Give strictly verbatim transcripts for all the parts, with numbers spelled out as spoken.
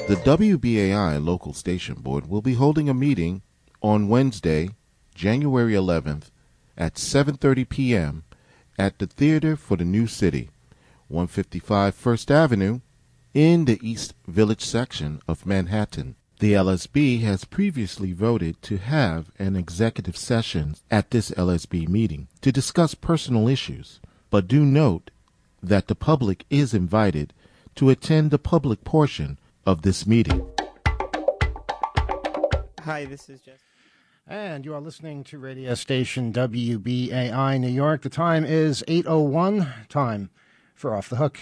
The W B A I local station board will be holding a meeting on Wednesday, January eleventh at seven thirty p.m. at the Theater for the New City, one fifty-five First Avenue, in the East Village section of Manhattan. The L S B has previously voted to have an executive session at this L S B meeting to discuss personal issues, but do note that the public is invited to attend the public portion of this meeting. Hi, this is Jess. And you are listening to radio station W B A I New York. The time is eight oh one, time for Off the Hook.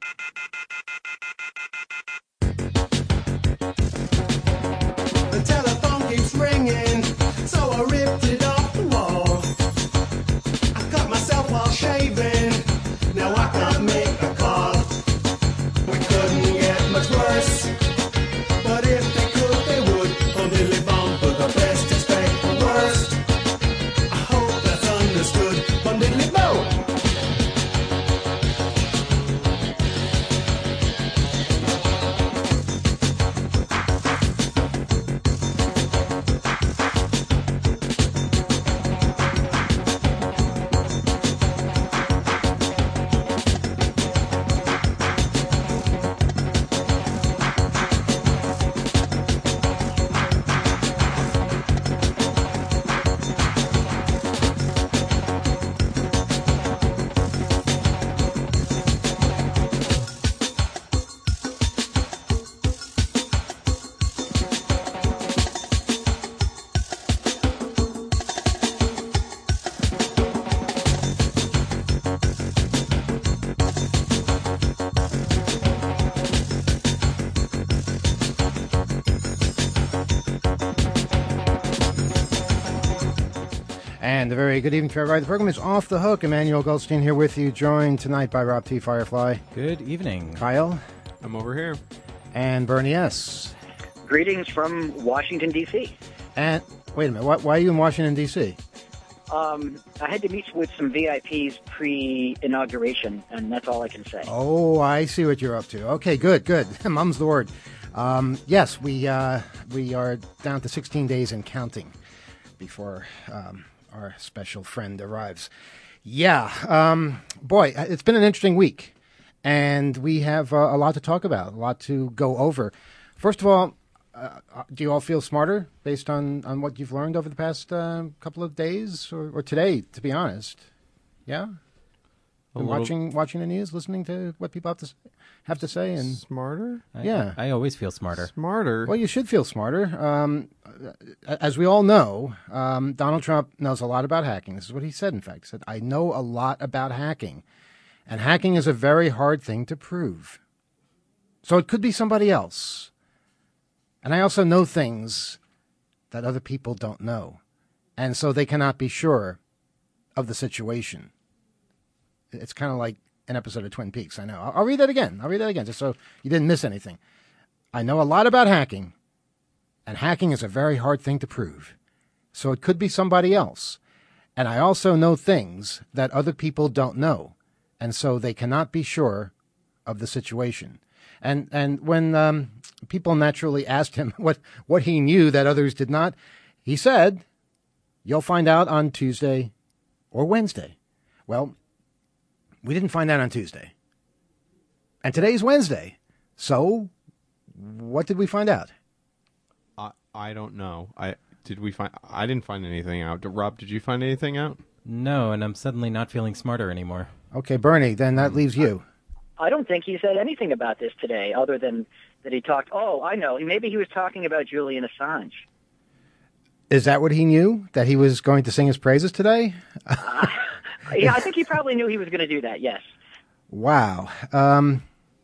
The telephone keeps ringing, so I ripped it off the wall. I cut myself while shaving, now I can't make a call. We couldn't get much worse, but if they could, they would. Only live on for the best, expect the worst. I hope that's understood. Bundidly bow. And a very good evening to everybody. The program is Off the Hook. Emmanuel Goldstein here with you, joined tonight by Rob T. Firefly. Good evening. Kyle. I'm over here. And Bernie S. Greetings from Washington, D C And, wait a minute, why, why are you in Washington, D C? Um, I had to meet with some V I Ps pre-inauguration, and that's all I can say. Oh, I see what you're up to. Okay, good, good. Mum's the word. Um, yes, we uh, we are down to sixteen days and counting before um, our special friend arrives. Yeah, um, boy, it's been an interesting week, and we have uh, a lot to talk about, a lot to go over. First of all, uh, do you all feel smarter based on, on what you've learned over the past uh, couple of days, or, or today, to be honest? Yeah? Been watching watching the news, listening to what people have to have to say, and Smarter? I, yeah, I always feel smarter. Smarter? well, you should feel smarter. Um, as we all know, um, Donald Trump knows a lot about hacking. This is what he said, in fact. He said, I know a lot about hacking, and hacking is a very hard thing to prove. So it could be somebody else. And I also know things that other people don't know, and so they cannot be sure of the situation. It's kind of like an episode of Twin Peaks, I know. I'll, I'll read that again. I'll read that again, just so you didn't miss anything. I know a lot about hacking, and hacking is a very hard thing to prove. So it could be somebody else. And I also know things that other people don't know, and so they cannot be sure of the situation. And and when um, people naturally asked him what, what he knew that others did not, he said, you'll find out on Tuesday or Wednesday. Well, we didn't find out on Tuesday. And today's Wednesday. So, what did we find out? I I don't know. I did we find? I didn't find anything out. Rob, did you find anything out? No, and I'm suddenly not feeling smarter anymore. Okay, Bernie, then that leaves you. I don't think he said anything about this today, other than that he talked, oh, I know, maybe he was talking about Julian Assange. Is that what he knew? That he was going to sing his praises today? uh, yeah, I think he probably knew he was going to do that, yes. Wow. Um,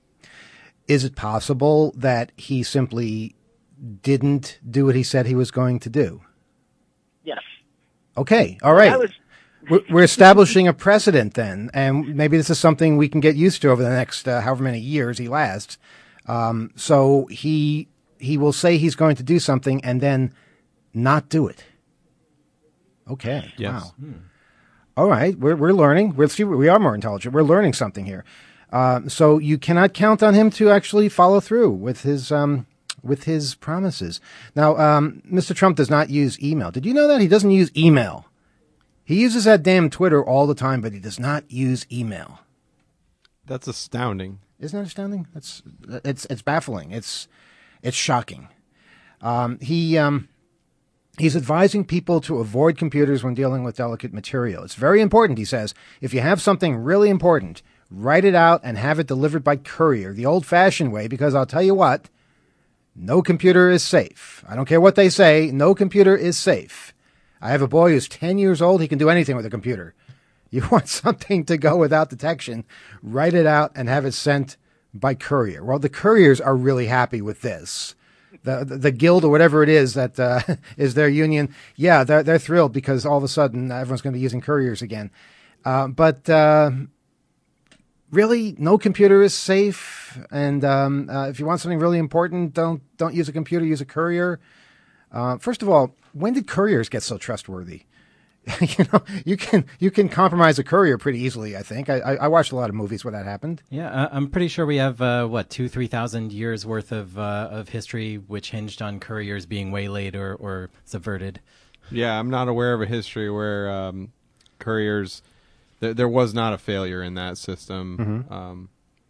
is it possible that he simply didn't do what he said he was going to do? Yes. Okay, all right. That was... we're, we're establishing a precedent then, and maybe this is something we can get used to over the next uh, however many years he lasts. Um, so he he will say he's going to do something and then not do it. Okay. Yes. Wow. Hmm. All right, we're we're learning. We're see, we are more intelligent. We're learning something here. Uh, so you cannot count on him to actually follow through with his um, with his promises. Now, um, Mister Trump does not use email. Did you know that? He doesn't use email. He uses that damn Twitter all the time, but he does not use email. That's astounding. Isn't that astounding? That's it's it's baffling. It's it's shocking. Um, he um, he's advising people to avoid computers when dealing with delicate material. It's very important, he says. If you have something really important, write it out and have it delivered by courier, the old-fashioned way, because I'll tell you what, no computer is safe. I don't care what they say, no computer is safe. I have a boy who's ten years old. He can do anything with a computer. You want something to go without detection, write it out and have it sent by courier. Well, the couriers are really happy with this. The the, the guild or whatever it is that uh, is their union, yeah, they're, they're thrilled because all of a sudden everyone's going to be using couriers again. Uh, but uh, really, no computer is safe. And um, uh, if you want something really important, don't don't use a computer, use a courier. Uh, first of all, when did couriers get so trustworthy? you know, you can you can compromise a courier pretty easily. I think I, I, I watched a lot of movies where that happened. Yeah, uh, I'm pretty sure we have uh, what two, three thousand years worth of uh, of history, which hinged on couriers being waylaid or, or subverted. Yeah, I'm not aware of a history where um, couriers. There, there was not a failure in that system. Mm-hmm. Um,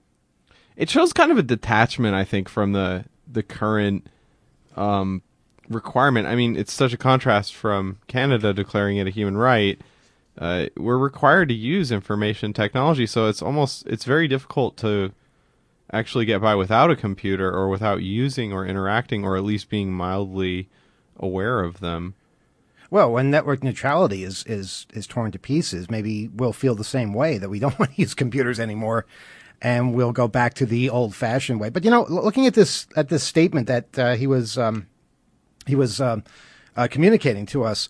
it shows kind of a detachment, I think, from the the current. Um, requirement. I mean, it's such a contrast from Canada declaring it a human right. Uh, we're required to use information technology, so it's almost it's very difficult to actually get by without a computer or without using or interacting or at least being mildly aware of them. Well, when network neutrality is is is torn to pieces, maybe we'll feel the same way, that we don't want to use computers anymore, and we'll go back to the old-fashioned way. But you know, looking at this at this statement that uh, he was. Um, He was um, uh, communicating to us,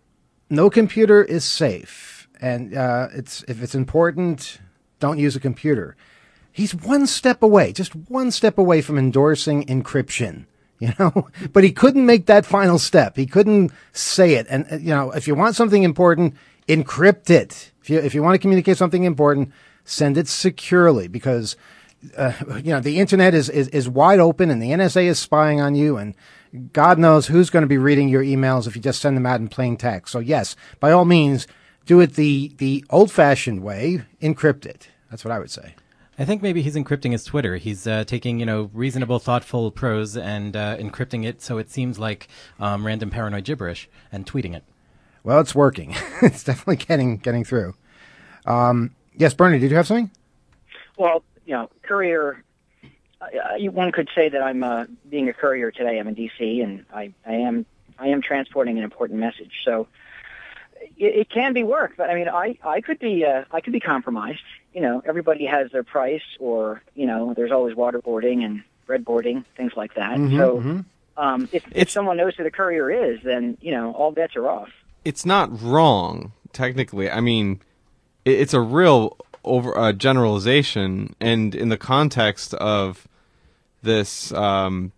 no computer is safe, and uh, it's if it's important, don't use a computer. He's one step away, just one step away from endorsing encryption, you know. But he couldn't make that final step. He couldn't say it. And uh, you know, if you want something important, encrypt it. If you if you want to communicate something important, send it securely, because uh, you know the internet is, is is wide open, and the N S A is spying on you, and God knows who's going to be reading your emails if you just send them out in plain text. So yes, by all means, do it the, the old-fashioned way, encrypt it. That's what I would say. I think maybe he's encrypting his Twitter. He's uh, taking, you know, reasonable, thoughtful prose and uh, encrypting it so it seems like um, random paranoid gibberish and tweeting it. Well, it's working. It's definitely getting getting through. Um, yes, Bernie, did you have something? Well, you know, courier. Uh, one could say that I'm uh, being a courier today. I'm in D C and I, I am I am transporting an important message. So it, it can be work, but I mean, I, I could be uh, I could be compromised. You know, everybody has their price, or you know, there's always waterboarding and breadboarding, things like that. Mm-hmm, so mm-hmm. Um, if, if someone knows who the courier is, then you know all bets are off. It's not wrong technically. I mean, it, it's a real over uh, generalization, and in the context of this um,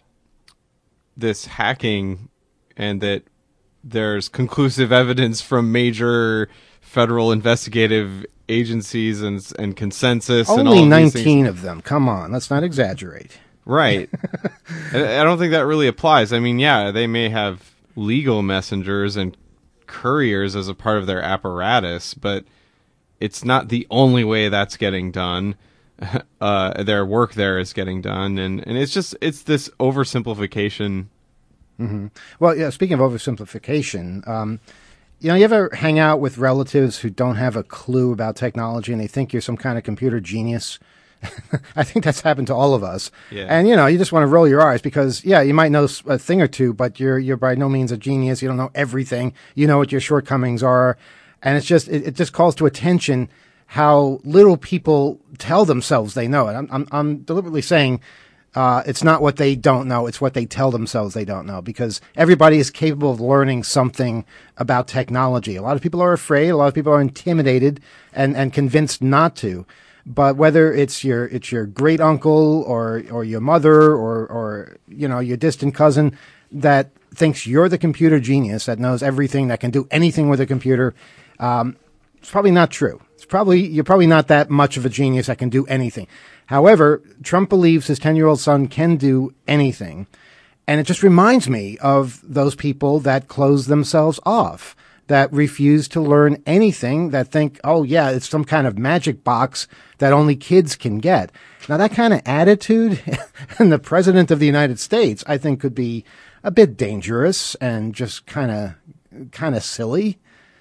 this hacking, and that there's conclusive evidence from major federal investigative agencies and and consensus. Only and all of nineteen of them. Come on, let's not exaggerate. Right. I don't think that really applies. I mean, yeah, they may have legal messengers and couriers as a part of their apparatus, but it's not the only way that's getting done. Uh, their work there is getting done, and, and it's just it's this oversimplification. Mm-hmm. Well, yeah. Speaking of oversimplification, um, you know, you ever hang out with relatives who don't have a clue about technology, and they think you're some kind of computer genius? I think that's happened to all of us. Yeah. And, you know, you just want to roll your eyes because, yeah, you might know a thing or two, but you're you're by no means a genius. You don't know everything. You know what your shortcomings are. And it's just it, it just calls to attention how little people tell themselves they know it. I'm I'm, I'm deliberately saying uh, it's not what they don't know. It's what they tell themselves they don't know, because everybody is capable of learning something about technology. A lot of people are afraid. A lot of people are intimidated and, and convinced not to. But whether it's your it's your great uncle or or your mother or or you know your distant cousin that thinks you're the computer genius that knows everything, that can do anything with a computer, um, it's probably not true. It's probably you're probably not that much of a genius that can do anything. However, Trump believes his ten-year-old son can do anything. And it just reminds me of those people that close themselves off, that refuse to learn anything, that think, oh, yeah, it's some kind of magic box that only kids can get. Now, that kind of attitude in the president of the United States, I think, could be a bit dangerous and just kind of kind of silly.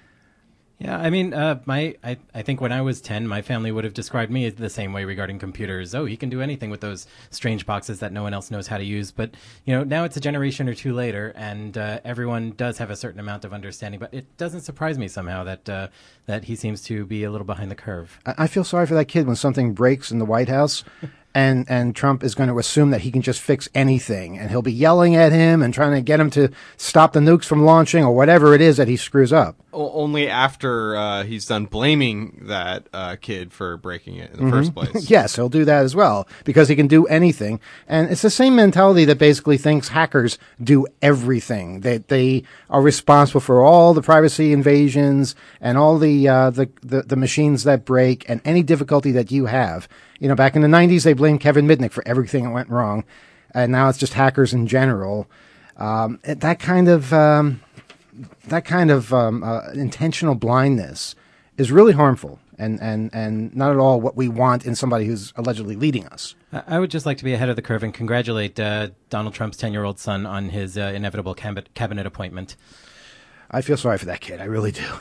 Yeah, I mean, uh, my I, I think when I was ten, my family would have described me the same way regarding computers. Oh, he can do anything with those strange boxes that no one else knows how to use. But, you know, now it's a generation or two later, and uh, everyone does have a certain amount of understanding. But it doesn't surprise me somehow that uh, that he seems to be a little behind the curve. I, I feel sorry for that kid when something breaks in the White House. And and Trump is going to assume that he can just fix anything, and he'll be yelling at him and trying to get him to stop the nukes from launching or whatever it is that he screws up. O- only after uh, he's done blaming that uh, kid for breaking it in the Mm-hmm. first place. Yes, he'll do that as well because he can do anything. And it's the same mentality that basically thinks hackers do everything. They they are responsible for all the privacy invasions and all the uh, the, the the machines that break and any difficulty that you have. You know, back in the nineties, they blamed Kevin Mitnick for everything that went wrong, and now it's just hackers in general. Um, that kind of um, that kind of um, uh, intentional blindness is really harmful, and, and, and not at all what we want in somebody who's allegedly leading us. I I would just like to be ahead of the curve and congratulate uh, Donald Trump's ten-year-old son on his uh, inevitable cab- cabinet appointment. I feel sorry for that kid. I really do.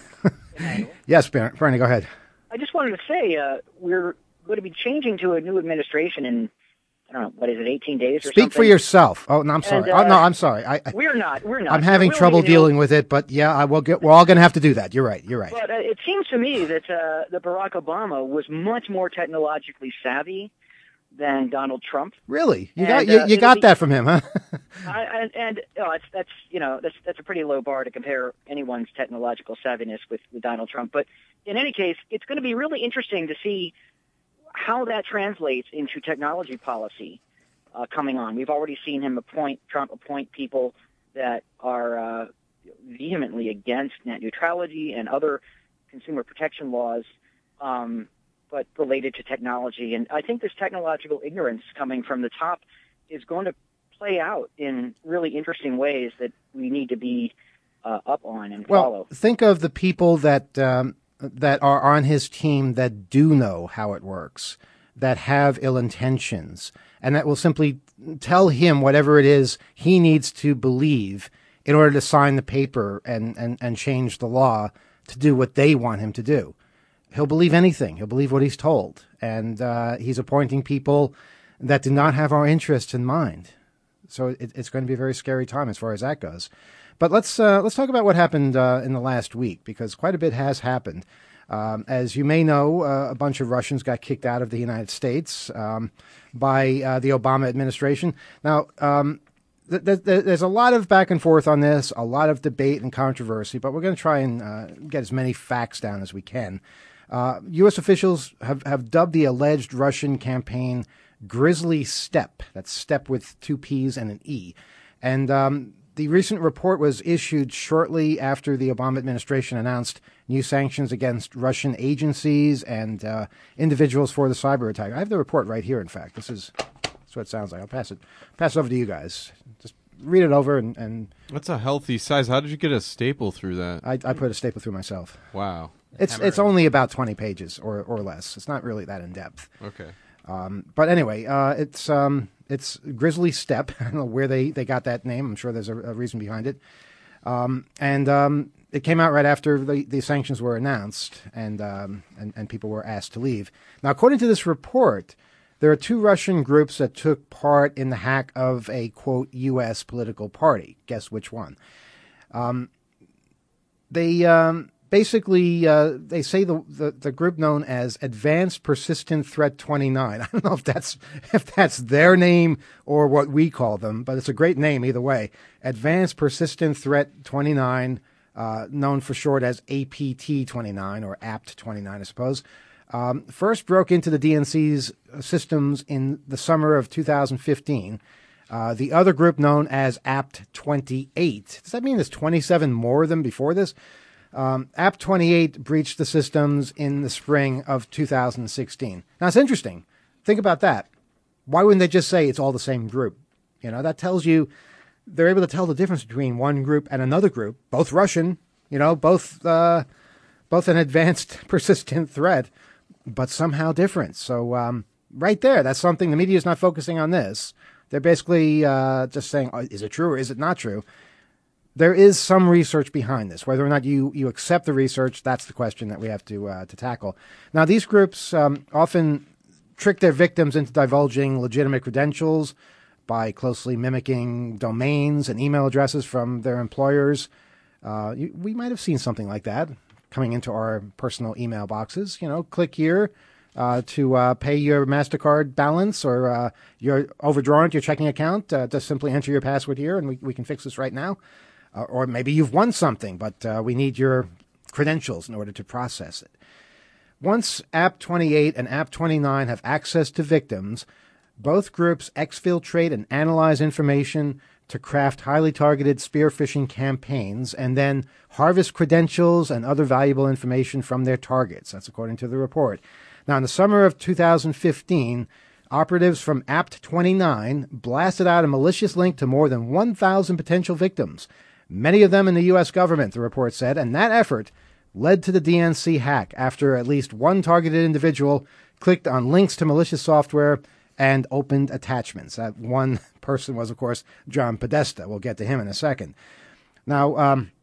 Yes, Ber- Bernie, go ahead. I just wanted to say uh, we're going to be changing to a new administration in, I don't know, what is it, eighteen days or Speak something? for yourself. Oh, no, I'm sorry. And, uh, oh, no, I'm sorry. I, I, We're not. We're not. I'm There having will trouble be a new- dealing with it, but yeah, I will get. We're all going to have to do that. You're right. You're right. But uh, it seems to me that uh, that Barack Obama was much more technologically savvy than Donald Trump. Really, you And, got you, uh, you it'll got be- that from him, huh? I, and and oh, it's, that's you know that's that's a pretty low bar to compare anyone's technological savviness with, with Donald Trump. But in any case, it's going to be really interesting to see how that translates into technology policy uh, coming on. We've already seen him appoint Trump appoint people that are uh, vehemently against net neutrality and other consumer protection laws, um, but related to technology. And I think this technological ignorance coming from the top is going to play out in really interesting ways that we need to be uh, up on and Well, follow. think of the people that um, that are on his team that do know how it works, that have ill intentions, and that will simply tell him whatever it is he needs to believe in order to sign the paper and, and, and change the law to do what they want him to do. He'll believe anything. He'll believe what he's told. And uh, he's appointing people that do not have our interests in mind. So it, it's going to be a very scary time as far as that goes. But let's uh, let's talk about what happened uh, in the last week, because quite a bit has happened. Um, as you may know, uh, a bunch of Russians got kicked out of the United States um, by uh, the Obama administration. Now, um, th- th- there's a lot of back and forth on this, a lot of debate and controversy, but we're going to try and uh, get as many facts down as we can. Uh, U S officials have, have dubbed the alleged Russian campaign Grizzly Steppe. That's step with two P's and an E. And um, the recent report was issued shortly after the Obama administration announced new sanctions against Russian agencies and uh, individuals for the cyber attack. I have the report right here, in fact. This is that's what it sounds like. I'll pass it pass it over to you guys. Just read it over, and, and That's a healthy size. How did you get a staple through that? I, I put a staple through myself. Wow. It's it's only about twenty pages or, or less. It's not really that in-depth. Okay. Um, but anyway, uh, it's um, it's Grizzly Steppe. I don't know where they, they got that name. I'm sure there's a, a reason behind it. Um, and um, it came out right after the, the sanctions were announced, and, um, and and people were asked to leave. Now, according to this report, there are two Russian groups that took part in the hack of a, quote, U S political party. Guess which one? Um, they... Um, Basically, uh, they say the, the the group known as Advanced Persistent Threat twenty-nine. I don't know if that's if that's their name or what we call them, but it's a great name either way. Advanced Persistent Threat twenty-nine, uh, known for short as A P T twenty-nine or A P T twenty-nine, I suppose. Um, first broke into the D N C's systems in the summer of two thousand fifteen. Uh, the other group known as A P T twenty-eight. Does that mean there's twenty-seven more than before this? Um, A P T twenty-eight breached the systems in the spring of two thousand sixteen. Now, it's interesting. think about that. Why wouldn't they just say it's all the same group? You know, that tells you they're able to tell the difference between one group and another group, both Russian, you know, both uh, both an advanced persistent threat, but somehow different. So um, right there, that's something the media is not focusing on this. They're basically uh, just saying, oh, is it true or is it not true? There is some research behind this. Whether or not you, you accept the research, that's the question that we have to uh, to tackle. Now, these groups um, often trick their victims into divulging legitimate credentials by closely mimicking domains and email addresses from their employers. Uh, you, we might have seen something like that coming into our personal email boxes. You know, click here uh, to uh, pay your MasterCard balance, or uh, you're overdrawn at your checking account. Uh, just simply enter your password here, and we, we can fix this right now. Uh, or maybe you've won something, but uh, we need your credentials in order to process it. Once App twenty-eight and App twenty-nine have access to victims, both groups exfiltrate and analyze information to craft highly targeted spear phishing campaigns and then harvest credentials and other valuable information from their targets. That's according to the report. Now, in the summer of two thousand fifteen, operatives from App twenty-nine blasted out a malicious link to more than one thousand potential victims, many of them in the U S government, the report said, and that effort led to the D N C hack after at least one targeted individual clicked on links to malicious software and opened attachments. That one person was, of course, John Podesta. We'll get to him in a second. Now, um,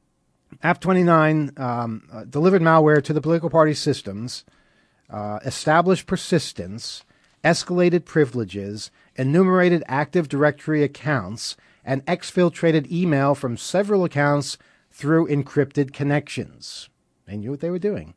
App twenty-nine um, uh, delivered malware to the political party systems, uh, established persistence, escalated privileges, enumerated Active Directory accounts, and exfiltrated email from several accounts through encrypted connections. They knew what they were doing.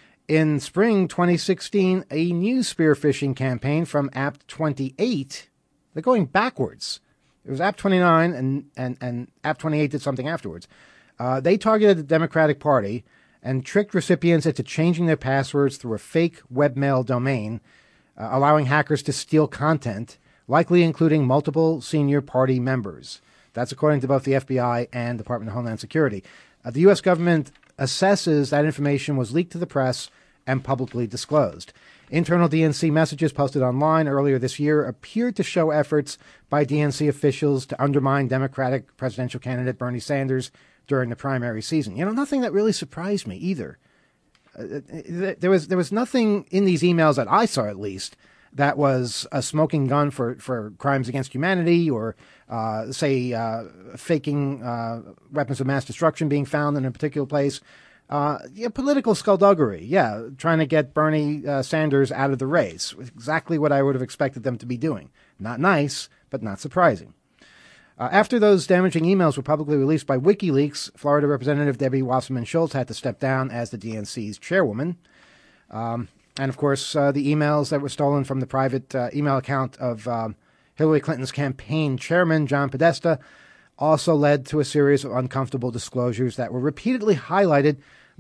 In spring twenty sixteen, a new spear phishing campaign from App twenty-eight, they're going backwards. It was App twenty-nine, and, and, and App twenty-eight did something afterwards. Uh, they targeted the Democratic Party and tricked recipients into changing their passwords through a fake webmail domain, uh, allowing hackers to steal content, likely including multiple senior party members. That's according to both the F B I and Department of Homeland Security. Uh, the U S government assesses that information was leaked to the press and publicly disclosed. Internal D N C messages posted online earlier this year appeared to show efforts by D N C officials to undermine Democratic presidential candidate Bernie Sanders during the primary season. You know, nothing that really surprised me either. Uh, there was there was nothing in these emails that I saw, at least, that was a smoking gun for, for crimes against humanity, or, uh, say, uh, faking uh, weapons of mass destruction being found in a particular place. Uh, yeah, political skullduggery, yeah, trying to get Bernie uh, Sanders out of the race. Exactly what I would have expected them to be doing. Not nice, but not surprising. Uh, after those damaging emails were publicly released by WikiLeaks, Florida Representative Debbie Wasserman Schultz had to step down as the D N C's chairwoman. Um, and, of course, uh, the emails that were stolen from the private uh, email account of um, Hillary Clinton's campaign chairman, John Podesta, also led to a series of uncomfortable disclosures that were repeatedly highlighted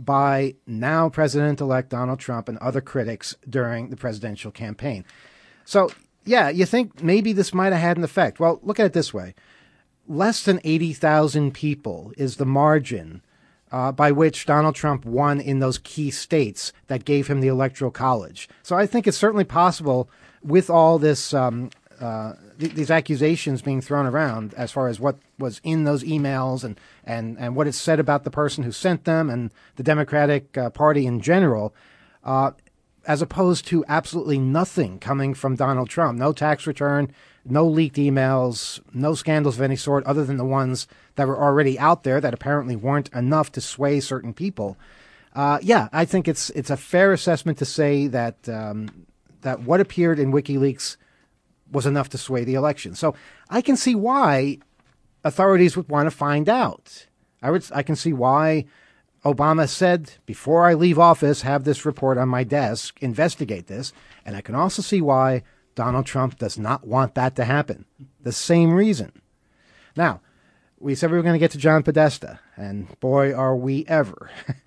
by now President-elect Donald Trump and other critics during the presidential campaign. So, yeah, you think maybe this might have had an effect. Well, look at it this way. Less than eighty thousand people is the margin uh, by which Donald Trump won in those key states that gave him the Electoral College. So I think it's certainly possible, with all this um, uh, th- these accusations being thrown around as far as what was in those emails and, and, and what it said about the person who sent them and the Democratic uh, Party in general, uh, as opposed to absolutely nothing coming from Donald Trump. No tax return, no leaked emails, no scandals of any sort other than the ones that were already out there that apparently weren't enough to sway certain people. Uh, yeah, I think it's it's a fair assessment to say that um, that what appeared in WikiLeaks was enough to sway the election. So I can see why authorities would want to find out. I would I can see why Obama said, before I leave office, have this report on my desk, investigate this. And I can also see why Donald Trump does not want that to happen. The same reason. Now, we said we were going to get to John Podesta, and boy, are we ever.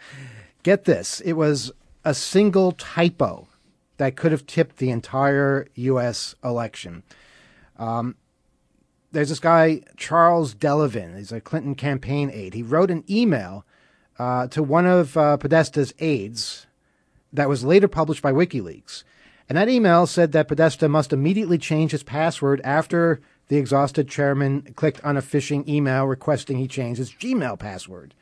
Get this. It was a single typo that could have tipped the entire U S election. Um, there's this guy, Charles Delavan. He's a Clinton campaign aide. He wrote an email uh, to one of uh, Podesta's aides that was later published by WikiLeaks. And that email said that Podesta must immediately change his password after the exhausted chairman clicked on a phishing email requesting he change his Gmail password.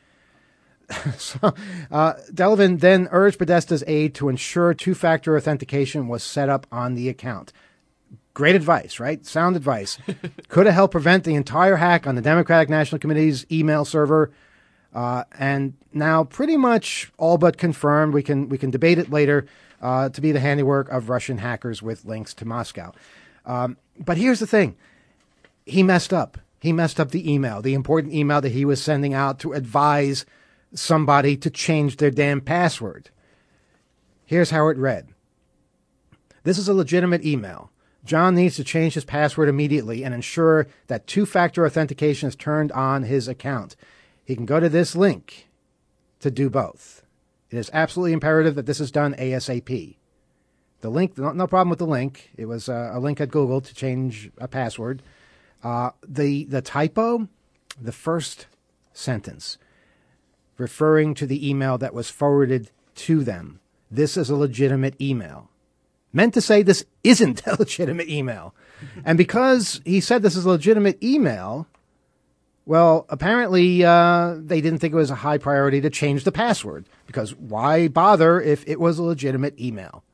so, uh, Delavan then urged Podesta's aide to ensure two-factor authentication was set up on the account. Great advice, right? Sound advice. Could have helped prevent the entire hack on the Democratic National Committee's email server. Uh, and now pretty much all but confirmed, we can we can debate it later, uh, to be the handiwork of Russian hackers with links to Moscow. Um, but here's the thing. He messed up. He messed up the email, the important email that he was sending out to advise somebody to change their damn password. Here's how it read. This is a legitimate email. John needs to change his password immediately and ensure that two-factor authentication is turned on his account. He can go to this link to do both. It is absolutely imperative that this is done ASAP. The link, no, no problem with the link. It was uh, a link at Google to change a password. Uh, the the typo, the first sentence, referring to the email that was forwarded to them. This is a legitimate email. Meant to say this isn't a legitimate email. And because he said this is a legitimate email, well, apparently uh, they didn't think it was a high priority to change the password. Because why bother if it was a legitimate email?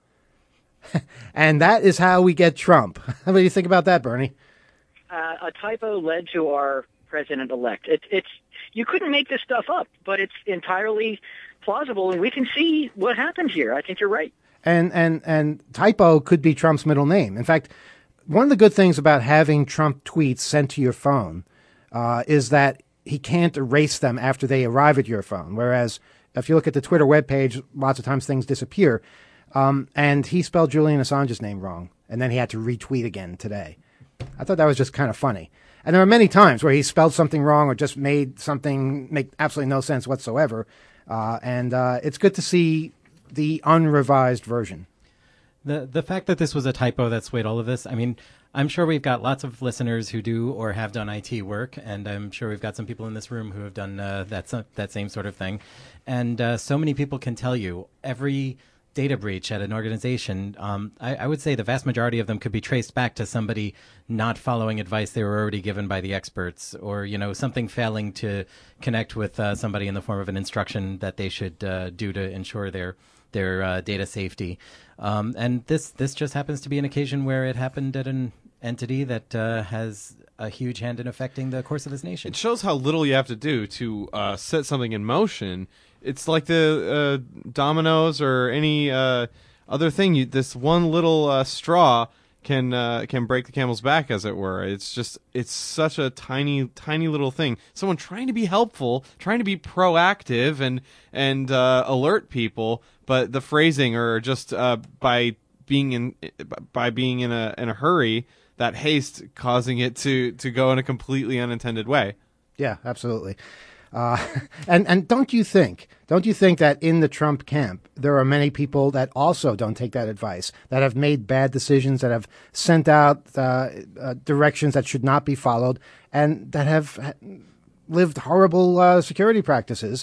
And that is how we get Trump. What do you think about that, Bernie? Uh, a typo led to our president-elect. It, it's you couldn't make this stuff up, but it's entirely plausible, and we can see what happened here. I think you're right. And and and typo could be Trump's middle name. In fact, one of the good things about having Trump tweets sent to your phone uh, is that he can't erase them after they arrive at your phone. Whereas if you look at the Twitter webpage, lots of times things disappear. Um, and he spelled Julian Assange's name wrong, and then he had to retweet again today. I thought that was just kind of funny. And there are many times where he spelled something wrong or just made something make absolutely no sense whatsoever. Uh, and uh, it's good to see the unrevised version. The the fact that this was a typo that swayed all of this, I mean, I'm sure we've got lots of listeners who do or have done I T work, and I'm sure we've got some people in this room who have done uh, that, that same sort of thing. And uh, so many people can tell you every data breach at an organization, um, I, I would say the vast majority of them could be traced back to somebody not following advice they were already given by the experts, or, you know, something failing to connect with uh, somebody in the form of an instruction that they should uh, do to ensure their their uh, data safety. Um, and this this just happens to be an occasion where it happened at an entity that uh, has a huge hand in affecting the course of this nation. It shows how little you have to do to uh, set something in motion. It's like the uh, dominoes or any uh, other thing. You, this one little uh, straw can uh, can break the camel's back, as it were. It's just it's such a tiny tiny little thing. Someone trying to be helpful, trying to be proactive and and uh, alert people, but the phrasing or just uh, by being in by being in a in a hurry, that haste causing it to to go in a completely unintended way. Yeah, absolutely. Uh, and, and don't you think, don't you think that in the Trump camp, there are many people that also don't take that advice, that have made bad decisions, that have sent out uh, uh, directions that should not be followed, and that have lived horrible uh, security practices,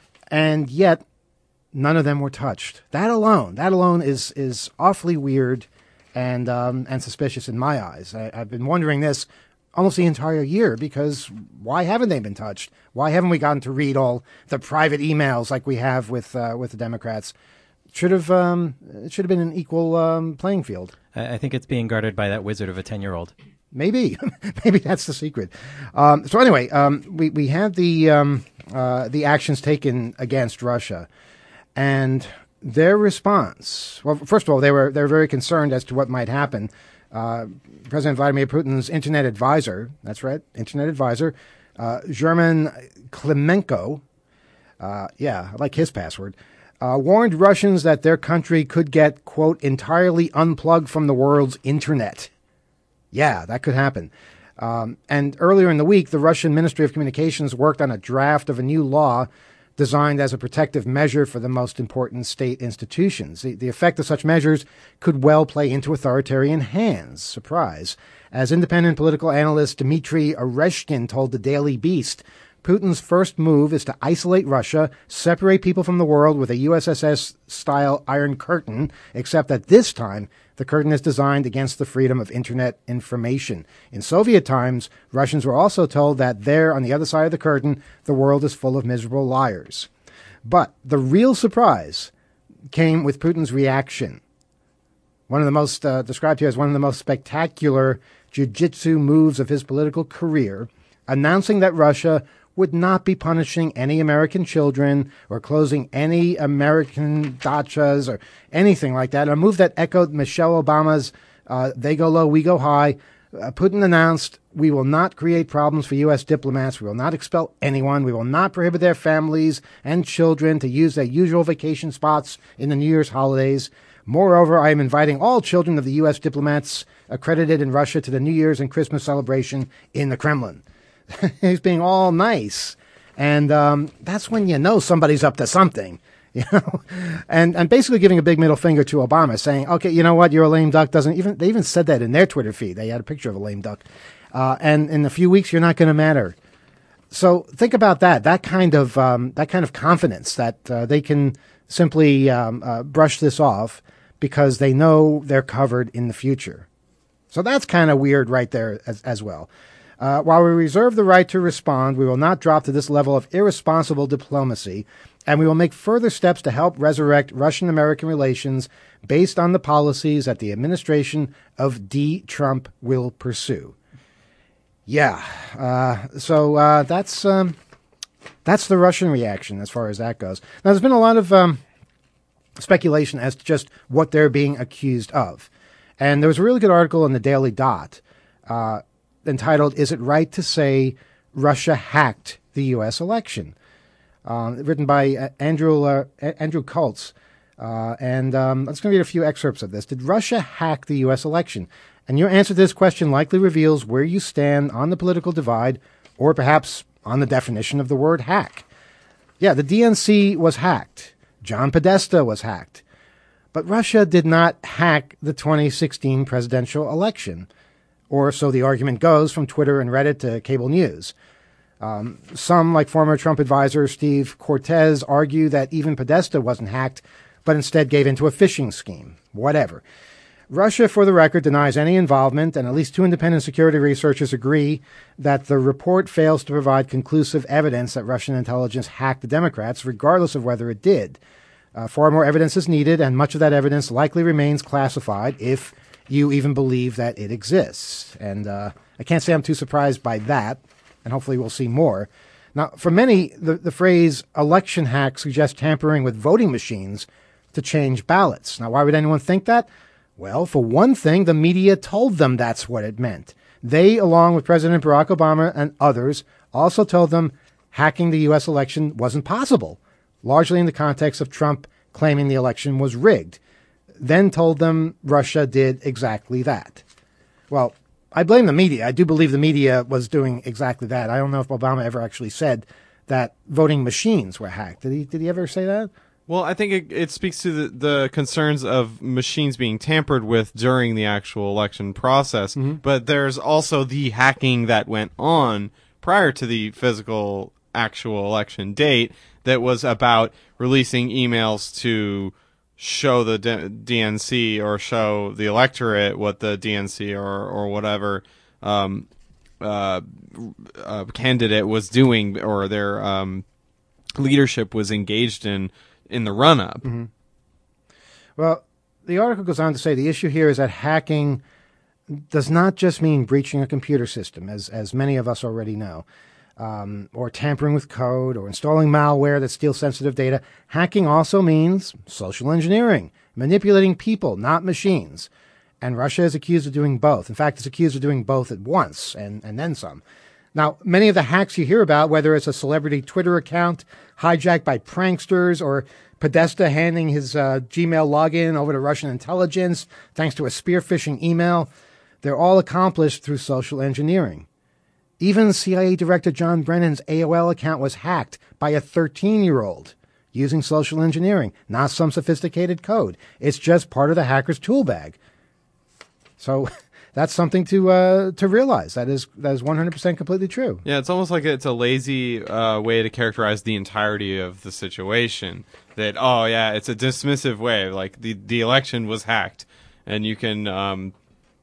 and yet none of them were touched. That alone, that alone is is awfully weird and um, and suspicious in my eyes. I, I've been wondering this almost the entire year, because why haven't they been touched? Why haven't we gotten to read all the private emails like we have with uh, with the Democrats? It should have um, it should have been an equal um, playing field. I, I think it's being guarded by that wizard of a ten-year-old. Maybe, maybe that's the secret. Um, so anyway, um, we we had the um, uh, the actions taken against Russia, and their response. Well, first of all, they were they were very concerned as to what might happen. Uh, President Vladimir Putin's internet advisor, that's right, internet advisor, uh, German Klimenko, uh, yeah, I like his password, uh, warned Russians that their country could get, quote, entirely unplugged from the world's internet. Yeah, that could happen. Um, and earlier in the week, the Russian Ministry of Communications worked on a draft of a new law designed as a protective measure for the most important state institutions. The, the effect of such measures could well play into authoritarian hands. Surprise. As independent political analyst Dmitry Oreshkin told the Daily Beast, Putin's first move is to isolate Russia, separate people from the world with a U S S S-style Iron Curtain, except that this time the curtain is designed against the freedom of Internet information. In Soviet times, Russians were also told that there, on the other side of the curtain, the world is full of miserable liars. But the real surprise came with Putin's reaction. One of the most, uh, described here as one of the most spectacular jiu-jitsu moves of his political career, announcing that Russia would not be punishing any American children or closing any American dachas or anything like that. A move that echoed Michelle Obama's uh, they go low, we go high. Uh, Putin announced, we will not create problems for U S diplomats. We will not expel anyone. We will not prohibit their families and children to use their usual vacation spots in the New Year's holidays. Moreover, I am inviting all children of the U S diplomats accredited in Russia to the New Year's and Christmas celebration in the Kremlin. He's being all nice. And um, that's when you know somebody's up to something, you know, and, and basically giving a big middle finger to Obama, saying, okay, you know what, you're a lame duck. Doesn't even, they even said that in their Twitter feed. They had a picture of a lame duck. Uh, and in a few weeks, you're not going to matter. So think about that, that kind of, um, that kind of confidence that uh, they can simply um, uh, brush this off because they know they're covered in the future. So that's kind of weird right there as, as well. Uh, while we reserve the right to respond, we will not drop to this level of irresponsible diplomacy, and we will make further steps to help resurrect Russian-American relations based on the policies that the administration of D. Trump will pursue. Yeah, uh, so uh, that's um, that's the Russian reaction as far as that goes. Now, there's been a lot of um, speculation as to just what they're being accused of, and there was a really good article in the Daily Dot uh, entitled, "Is It Right to Say Russia Hacked the U S Election?" Uh, written by uh, Andrew uh, Andrew Kultz. Uh, and um, I'm just going to read a few excerpts of this. Did Russia hack the U S election? And your answer to this question likely reveals where you stand on the political divide, or perhaps on the definition of the word hack. Yeah, the D N C was hacked. John Podesta was hacked. But Russia did not hack the twenty sixteen presidential election. Or so the argument goes from Twitter and Reddit to cable news. Um, some, like former Trump advisor Steve Cortez, argue that even Podesta wasn't hacked, but instead gave into a phishing scheme. Whatever. Russia, for the record, denies any involvement, and at least two independent security researchers agree that the report fails to provide conclusive evidence that Russian intelligence hacked the Democrats, regardless of whether it did. Uh, far more evidence is needed, and much of that evidence likely remains classified if you even believe that it exists. And uh, I can't say I'm too surprised by that, and hopefully we'll see more. Now, for many, the, the phrase election hack suggests tampering with voting machines to change ballots. Now, why would anyone think that? Well, for one thing, the media told them that's what it meant. They, along with President Barack Obama and others, also told them hacking the U S election wasn't possible, largely in the context of Trump claiming the election was rigged. Then told them Russia did exactly that. Well, I blame the media. I do believe the media was doing exactly that. I don't know if Obama ever actually said that voting machines were hacked. Did he, did he ever say that? Well, I think it, it speaks to the, the concerns of machines being tampered with during the actual election process. Mm-hmm. But there's also the hacking that went on prior to the physical actual election date that was about releasing emails to show the D N C or show the electorate what the D N C or, or whatever um, uh, uh, candidate was doing or their um, leadership was engaged in in the run-up. Mm-hmm. Well, the article goes on to say the issue here is that hacking does not just mean breaching a computer system, as, as many of us already know, um, or tampering with code or installing malware that steals sensitive data. Hacking also means social engineering, manipulating people, not machines. And Russia is accused of doing both. In fact, it's accused of doing both at once and, and then some. Now, many of the hacks you hear about, whether it's a celebrity Twitter account hijacked by pranksters or Podesta handing his uh, Gmail login over to Russian intelligence thanks to a spear phishing email, they're all accomplished through social engineering. Even C I A Director John Brennan's A O L account was hacked by a thirteen-year-old using social engineering, not some sophisticated code. It's just part of the hacker's tool bag. So that's something to uh, to realize. That is that is one hundred percent completely true. Yeah, it's almost like it's a lazy uh, way to characterize the entirety of the situation. That, oh, yeah, it's a dismissive way. Like, the, the election was hacked, and you can um,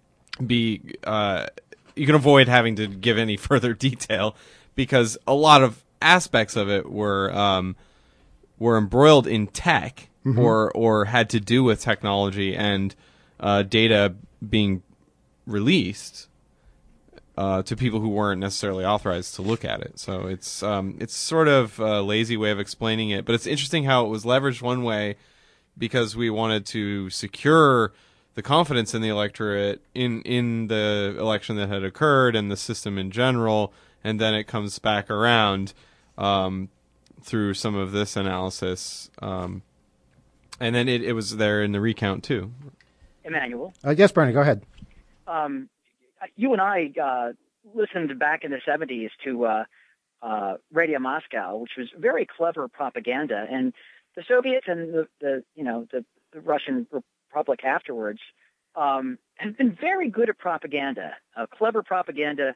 be uh, you can avoid having to give any further detail because a lot of aspects of it were um, were embroiled in tech mm-hmm. or or had to do with technology and uh, data being released uh, to people who weren't necessarily authorized to look at it. So it's um, it's sort of a lazy way of explaining it, but it's interesting how it was leveraged one way because we wanted to secure the confidence in the electorate in, in the election that had occurred and the system in general, and then it comes back around um, through some of this analysis. Um, and then it, it was there in the recount, too. Emmanuel. Uh, yes, Bernie, go ahead. Um, you and I uh, listened back in the seventies to uh, uh, Radio Moscow, which was very clever propaganda, and the Soviets and the, the you know the, the Russian Republic afterwards um, have been very good at propaganda. Uh, clever propaganda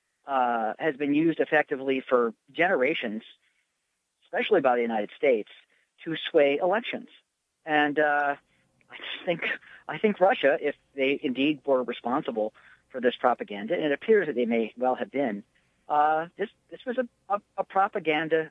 uh, has been used effectively for generations, especially by the United States, to sway elections. And uh, I think I think Russia, if they indeed were responsible for this propaganda, and it appears that they may well have been, uh, this this was a, a, a propaganda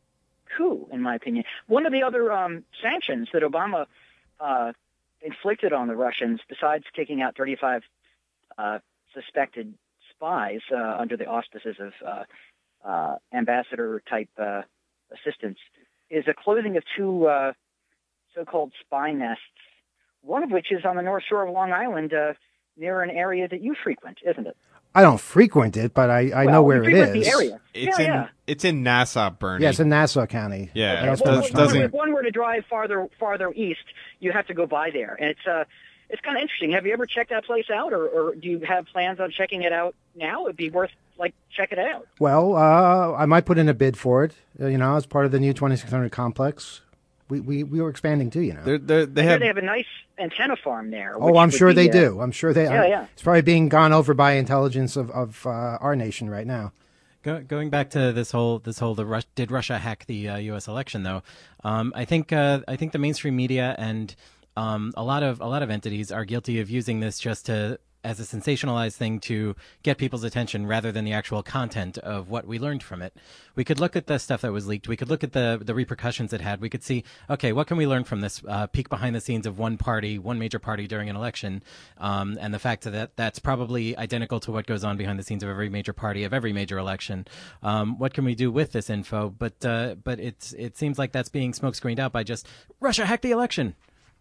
coup, in my opinion. One of the other um, sanctions that Obama uh, inflicted on the Russians, besides kicking out thirty-five uh, suspected spies uh, under the auspices of uh, uh, ambassador-type uh, assistants, is a closing of two uh, so-called spy nests, one of which is on the North Shore of Long Island, uh, near an area that you frequent, isn't it? I don't frequent it, but I, I well, know where it is. The area. It's yeah, in yeah. it's in Nassau, Bernie. Yeah, it's in Nassau County. Yeah, I don't it spend does- much time doesn't- there. If one were to drive farther farther east, you have to go by there, and it's uh, it's kind of interesting. Have you ever checked that place out, or, or do you have plans on checking it out now? It'd be worth like checking it out. Well, uh, I might put in a bid for it, uh, you know, as part of the new twenty-six hundred complex. We, we, we were expanding too, you know. They're, they're, they I hear have they have a nice antenna farm there. Oh, which I'm would sure be, they uh, do. I'm sure they. Yeah, uh, yeah. It's probably being gone over by intelligence of of uh, our nation right now. Go, going back to this whole this whole the Rus- did Russia hack the uh, U S election though? Um, I think uh, I think the mainstream media and um, a lot of a lot of entities are guilty of using this just to as a sensationalized thing to get people's attention rather than the actual content of what we learned from it. We could look at the stuff that was leaked. We could look at the the repercussions it had. We could see, okay, what can we learn from this uh, peek behind the scenes of one party, one major party during an election, um, and the fact that that's probably identical to what goes on behind the scenes of every major party of every major election. Um, what can we do with this info? But uh, but it's it seems like that's being smokescreened out by just Russia hacked the election.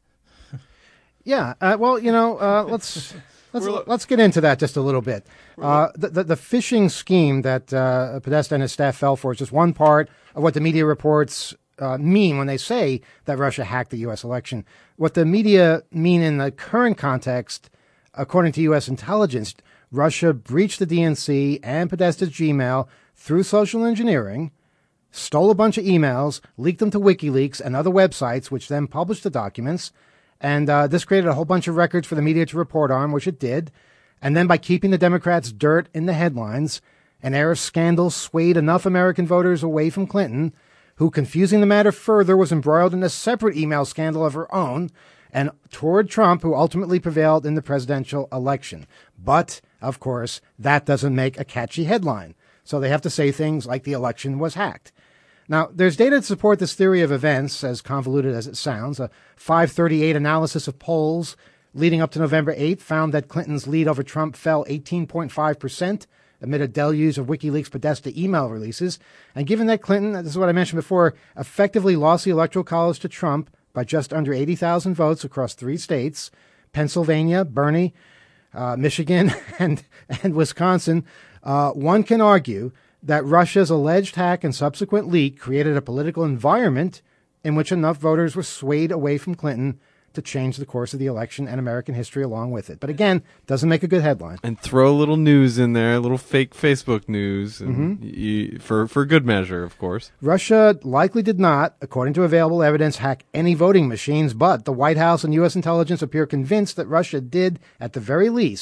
Yeah. Uh, well, you know, uh, let's. Let's, let's get into that just a little bit. Uh, the, the, the phishing scheme that uh, Podesta and his staff fell for is just one part of what the media reports uh, mean when they say that Russia hacked the U S election. What the media mean in the current context, according to U S intelligence, Russia breached the D N C and Podesta's Gmail through social engineering, stole a bunch of emails, leaked them to WikiLeaks and other websites, which then published the documents. And uh, this created a whole bunch of records for the media to report on, which it did. And then by keeping the Democrats' dirt in the headlines, an air of scandal swayed enough American voters away from Clinton, who, confusing the matter further, was embroiled in a separate email scandal of her own, and toward Trump, who ultimately prevailed in the presidential election. But, of course, that doesn't make a catchy headline. So they have to say things like the election was hacked. Now, there's data to support this theory of events, as convoluted as it sounds. A five thirty-eight analysis of polls leading up to November eighth found that Clinton's lead over Trump fell eighteen point five percent amid a deluge of WikiLeaks Podesta email releases. And given that Clinton, this is what I mentioned before, effectively lost the Electoral College to Trump by just under eighty thousand votes across three states, Pennsylvania, Bernie, uh, Michigan, and, and Wisconsin, uh, one can argue that Russia's alleged hack and subsequent leak created a political environment in which enough voters were swayed away from Clinton to change the course of the election and American history along with it. But again, doesn't make a good headline. and throw a little news in there, a little fake Facebook news, and Mm-hmm. you, for for good measure, of course. Russia likely did not, according to available evidence, hack any voting machines, but the White House and U S intelligence appear convinced that Russia did, at the very least,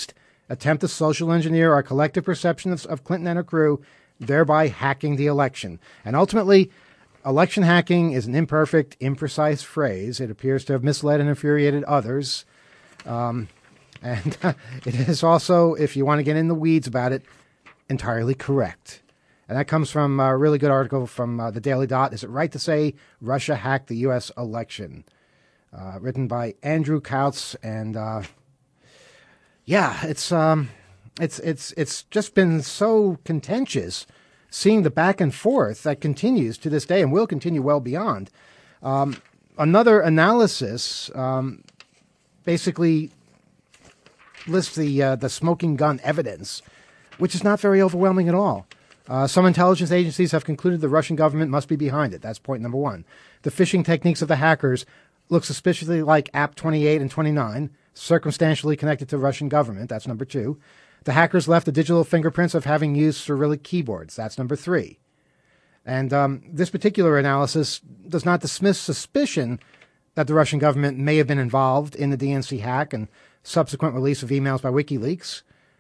attempt to social engineer our collective perception of, of Clinton and her crew, thereby hacking the election. And ultimately, election hacking is an imperfect, imprecise phrase. It appears to have misled and infuriated others. Um, and uh, it is also, if you want to get in the weeds about it, entirely correct. And that comes from a really good article from uh, the Daily Dot. Is it right to say Russia hacked the U S election? Uh, written by Andrew Kautz. And uh, yeah, it's um, it's it's it's just been so contentious seeing the back and forth that continues to this day and will continue well beyond. Um, another analysis um, basically lists the uh, the smoking gun evidence, which is not very overwhelming at all. Uh, some intelligence agencies have concluded the Russian government must be behind it. That's point number one. The phishing techniques of the hackers look suspiciously like App twenty-eight and twenty-nine, circumstantially connected to the Russian government. That's number two. The hackers left the digital fingerprints of having used Cyrillic keyboards. That's number three. And um, this particular analysis does not dismiss suspicion that the Russian government may have been involved in the D N C hack and subsequent release of emails by WikiLeaks.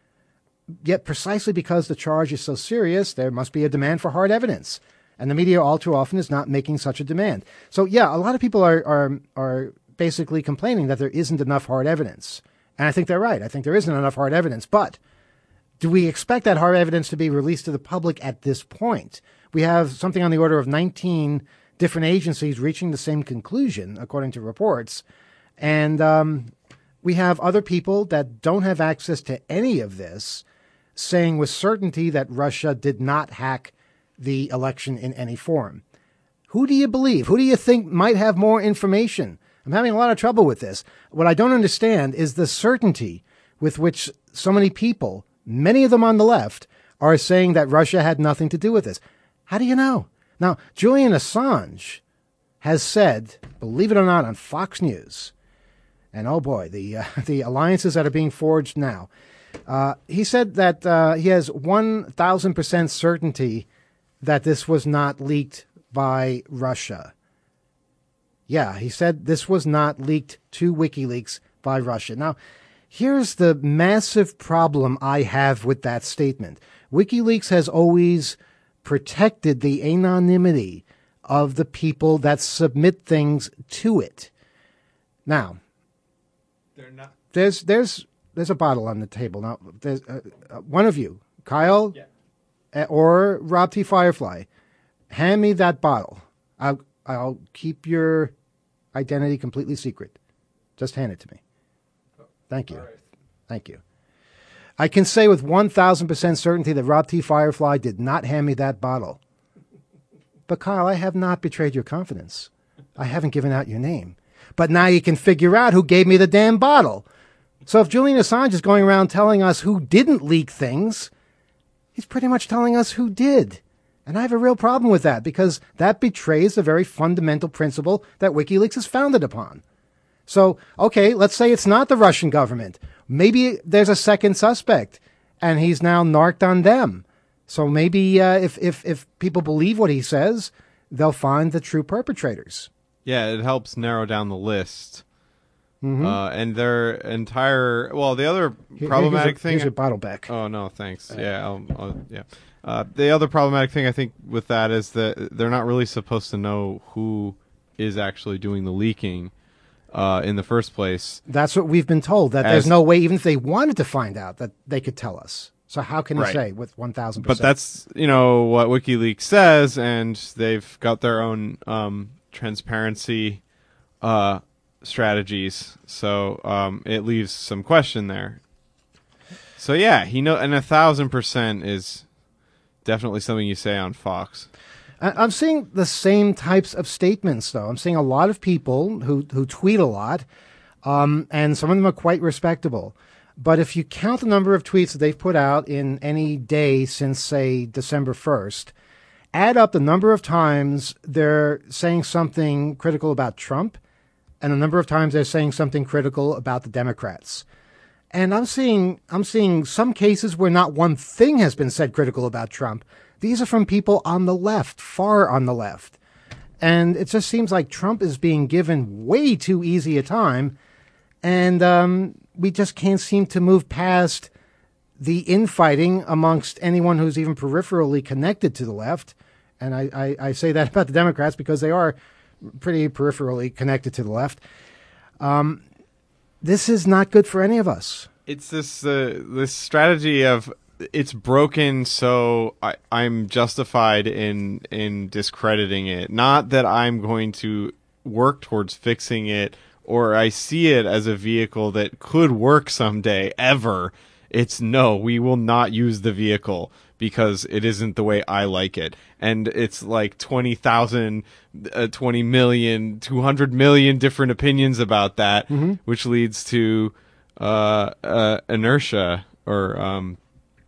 Yet precisely because the charge is so serious, there must be a demand for hard evidence. And the media all too often is not making such a demand. So, yeah, a lot of people are, are, are basically complaining that there isn't enough hard evidence. And I think they're right. I think there isn't enough hard evidence. But do we expect that hard evidence to be released to the public at this point? We have something on the order of nineteen different agencies reaching the same conclusion, according to reports. And um, we have other people that don't have access to any of this saying with certainty that Russia did not hack the election in any form. Who do you believe? Who do you think might have more information? I'm having a lot of trouble with this. What I don't understand is the certainty with which so many people, many of them on the left, are saying that Russia had nothing to do with this. How do you know? Now, Julian Assange has said, believe it or not, on Fox News, and oh boy, the uh, the alliances that are being forged now. Uh, he said that uh, he has one thousand percent certainty that this was not leaked by Russia. Yeah, he said this was not leaked to WikiLeaks by Russia. Now, here's the massive problem I have with that statement. WikiLeaks has always protected the anonymity of the people that submit things to it. Now, They're not. there's there's there's a bottle on the table. Now, there's uh, uh, one of you, Kyle, Yeah. uh, or Rob T. Firefly, hand me that bottle. I'll I'll keep your identity completely secret. Just hand it to me. Thank you. Thank you. I can say with one thousand percent certainty that Rob T. Firefly did not hand me that bottle. But Kyle, I have not betrayed your confidence. I haven't given out your name. But now you can figure out who gave me the damn bottle. So if Julian Assange is going around telling us who didn't leak things, he's pretty much telling us who did. And I have a real problem with that because that betrays the very fundamental principle that WikiLeaks is founded upon. So, okay, let's say it's not the Russian government. Maybe there's a second suspect and he's now narked on them. So maybe uh, if, if, if people believe what he says, they'll find the true perpetrators. Yeah, it helps narrow down the list. Mm-hmm. Uh, and their entire, well, the other Here- problematic here's your, thing. Here's your bottle back. Oh no, thanks. Yeah, I'll, I'll, yeah. Uh, the other problematic thing I think with that is that they're not really supposed to know who is actually doing the leaking uh, in the first place. That's what we've been told, that As- there's no way, even if they wanted to find out, that they could tell us. So how can Right. you say with one thousand percent? But that's, you know, what WikiLeaks says, and they've got their own um, transparency uh, strategies, so um, it leaves some question there. So yeah, he know, and a thousand percent is definitely something you say on Fox. I- I'm seeing the same types of statements, though. I'm seeing a lot of people who, who tweet a lot, um, and some of them are quite respectable. But if you count the number of tweets that they've put out in any day since, say, December first, add up the number of times they're saying something critical about Trump and the number of times they're saying something critical about the Democrats. And I'm seeing I'm seeing some cases where not one thing has been said critical about Trump. These are from people on the left, far on the left. And it just seems like Trump is being given way too easy a time. And um, we just can't seem to move past the infighting amongst anyone who's even peripherally connected to the left. And I, I, I say that about the Democrats because they are pretty peripherally connected to the left. Um, this is not good for any of us. It's this uh, this strategy of it's broken, so I, I'm justified in in discrediting it. Not that I'm going to work towards fixing it, or I see it as a vehicle that could work someday, ever. It's no, we will not use the vehicle because it isn't the way I like it. And it's like twenty thousand, uh, twenty million, two hundred million different opinions about that, mm-hmm. which leads to uh, uh, inertia or um,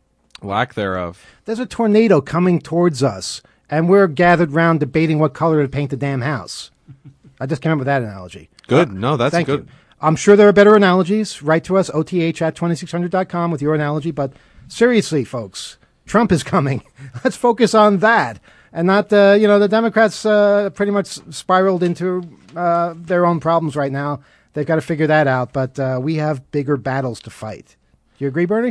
lack thereof. There's a tornado coming towards us, and we're gathered round debating what color to paint the damn house. I just came up with that analogy. Good. Uh, no, that's thank good. You. I'm sure there are better analogies. Write to us, O T H at twenty-six hundred dot com with your analogy. But seriously, folks, Trump is coming. Let's focus on that. And not, uh, you know, the Democrats uh, pretty much spiraled into uh, their own problems right now. They've got to figure that out. But uh, we have bigger battles to fight. Do you agree, Bernie?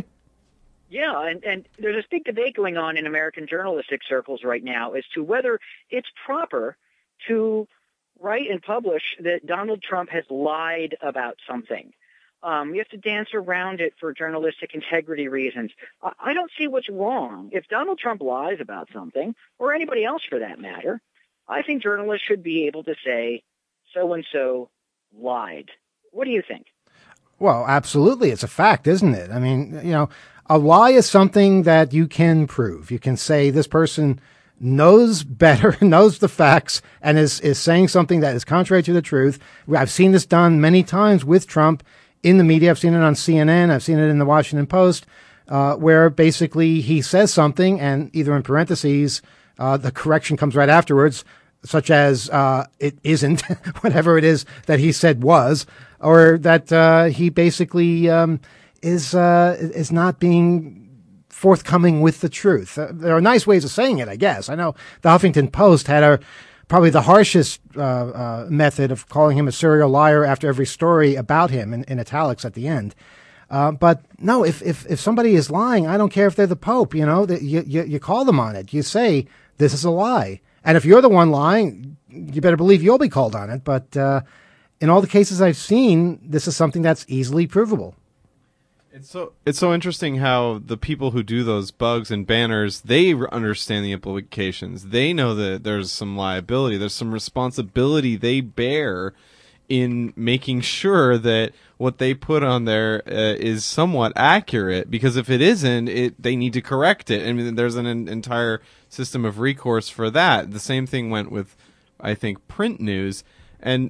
Yeah, and, and there's a big debate going on in American journalistic circles right now as to whether it's proper to write and publish that Donald Trump has lied about something. Um, you have to dance around it for journalistic integrity reasons. I, I don't see what's wrong. If Donald Trump lies about something, or anybody else for that matter, I think journalists should be able to say, so-and-so lied. What do you think? Well, absolutely. It's a fact, isn't it? I mean, you know, a lie is something that you can prove. You can say this person knows better, knows the facts, and is, is saying something that is contrary to the truth. I've seen this done many times with Trump in the media. I've seen it on C N N. I've seen it in the Washington Post, uh, where basically he says something and either in parentheses, uh, the correction comes right afterwards, such as uh, it isn't, whatever it is that he said was, or that uh, he basically um, is uh, is not being forthcoming with the truth. Uh, there are nice ways of saying it, I guess. I know the Huffington Post had a probably the harshest uh, uh, method of calling him a serial liar after every story about him in, in italics at the end. Uh, but no, if, if if somebody is lying, I don't care if they're the Pope. You know, that you, you you call them on it. You say this is a lie, and if you're the one lying, you better believe you'll be called on it. But uh, in all the cases I've seen, this is something that's easily provable. It's so it's so interesting how the people who do those bugs and banners, they understand the implications. They know that there's some liability, there's some responsibility they bear in making sure that what they put on there uh, is somewhat accurate. Because if it isn't, it they need to correct it. I mean, there's an, an entire system of recourse for that. The same thing went with, I think, print news. And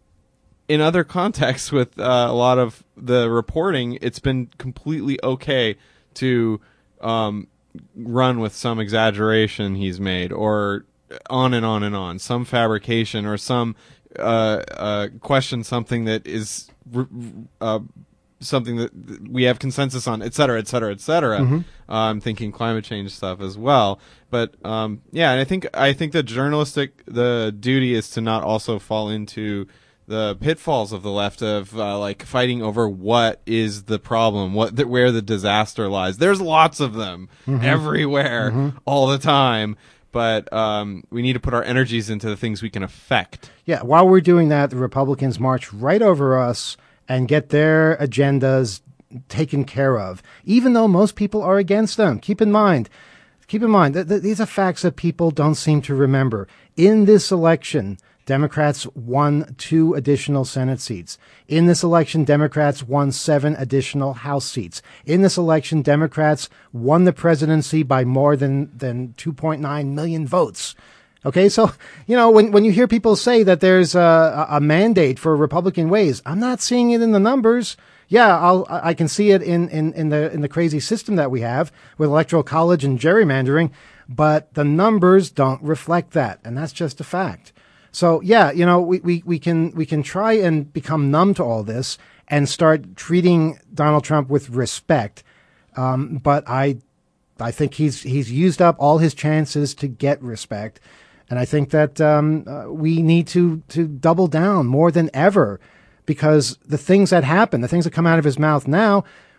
in other contexts with uh, a lot of the reporting, it's been completely okay to um, run with some exaggeration he's made, or on and on and on, some fabrication, or some uh, uh, question something that is uh, something that we have consensus on, et cetera, et cetera, et cetera. Mm-hmm. Uh, I'm thinking climate change stuff as well. But um, yeah, and I think I think the journalistic the duty is to not also fall into the pitfalls of the left of uh, like fighting over what is the problem, what the, where the disaster lies. There's lots of them mm-hmm. everywhere, mm-hmm. all the time. But um, we need to put our energies into the things we can affect. Yeah, while we're doing that, the Republicans march right over us and get their agendas taken care of, even though most people are against them. Keep in mind, keep in mind that th- these are facts that people don't seem to remember. In this election, Democrats won two additional Senate seats. In this election, Democrats won seven additional House seats. In this election, Democrats won the presidency by more than, than two point nine million votes. Okay, so, you know, when, when you hear people say that there's a, a mandate for Republican ways, I'm not seeing it in the numbers. Yeah, I'll, I can see it in, in, in the in the crazy system that we have with electoral college and gerrymandering, but the numbers don't reflect that, and that's just a fact. So, yeah, you know, we, we, we can we can try and become numb to all this and start treating Donald Trump with respect. Um, but I I think he's he's used up all his chances to get respect. And I think that um, uh, we need to, to double down more than ever, because the things that happen, the things that come out of his mouth now,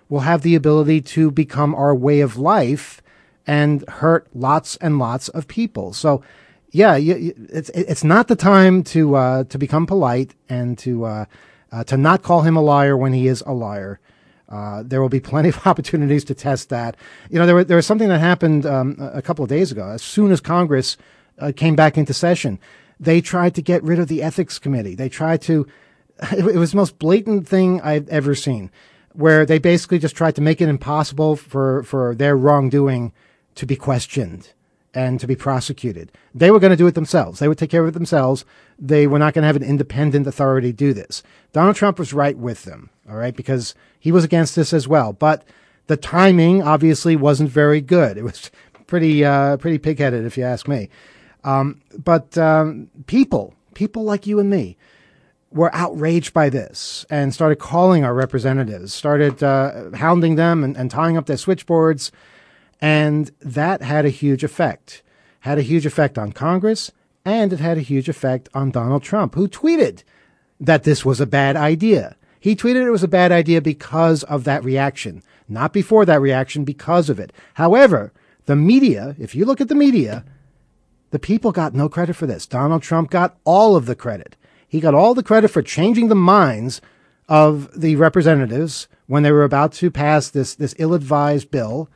will have the ability to become our way of life and hurt lots and lots of people. So, yeah, you, you, it's it's not the time to uh, to become polite and to uh, uh, to not call him a liar when he is a liar. Uh, there will be plenty of opportunities to test that. You know, there, were, there was something that happened um, a couple of days ago. As soon as Congress uh, came back into session, they tried to get rid of the ethics committee. They tried to, it, it was the most blatant thing I've ever seen, where they basically just tried to make it impossible for, for their wrongdoing to be questioned and to be prosecuted. They were going to do it themselves. They would take care of it themselves. They were not going to have an independent authority do this. Donald Trump was right with them, all right, because he was against this as well. But the timing obviously wasn't very good. It was pretty uh, pretty pig-headed, if you ask me. Um, but um, people, people like you and me, were outraged by this and started calling our representatives, started uh, hounding them and, and tying up their switchboards. And that had a huge effect, had a huge effect on Congress, and it had a huge effect on Donald Trump, who tweeted that this was a bad idea. He tweeted it was a bad idea because of that reaction, not before that reaction, because of it. However, the media, if you look at the media, the people got no credit for this. Donald Trump got all of the credit. He got all the credit for changing the minds of the representatives when they were about to pass this, this ill-advised bill.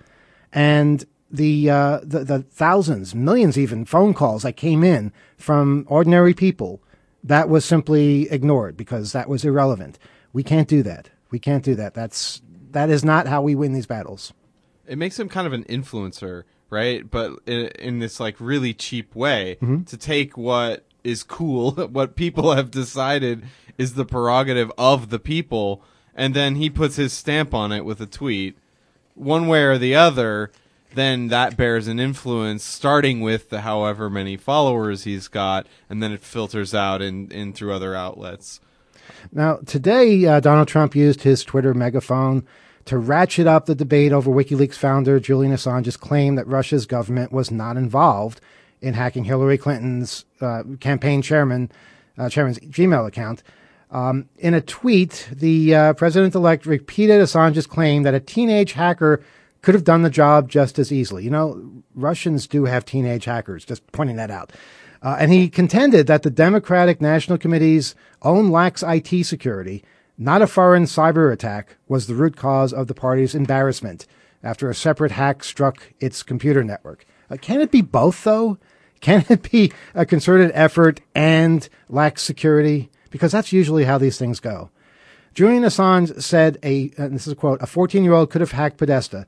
And the, uh, the the thousands, millions even, phone calls that came in from ordinary people, that was simply ignored because that was irrelevant. We can't do that. We can't do that. That's that is not how we win these battles. It makes him kind of an influencer, right? But in, in this like really cheap way, mm-hmm. to take what is cool, what people have decided is the prerogative of the people, and then he puts his stamp on it with a tweet. One way or the other, then that bears an influence, starting with the however many followers he's got, and then it filters out in, in through other outlets. Now, today, uh, Donald Trump used his Twitter megaphone to ratchet up the debate over WikiLeaks founder Julian Assange's claim that Russia's government was not involved in hacking Hillary Clinton's uh, campaign chairman, uh, chairman's Gmail account. Um, in a tweet, the uh, president-elect repeated Assange's claim that a teenage hacker could have done the job just as easily. You know, Russians do have teenage hackers, just pointing that out. Uh, and he contended that the Democratic National Committee's own lax I T security, not a foreign cyber attack, was the root cause of the party's embarrassment after a separate hack struck its computer network. Uh, can it be both, though? Can it be a concerted effort and lax security? Because that's usually how these things go. Julian Assange said, a, and this is a quote, a fourteen-year-old could have hacked Podesta.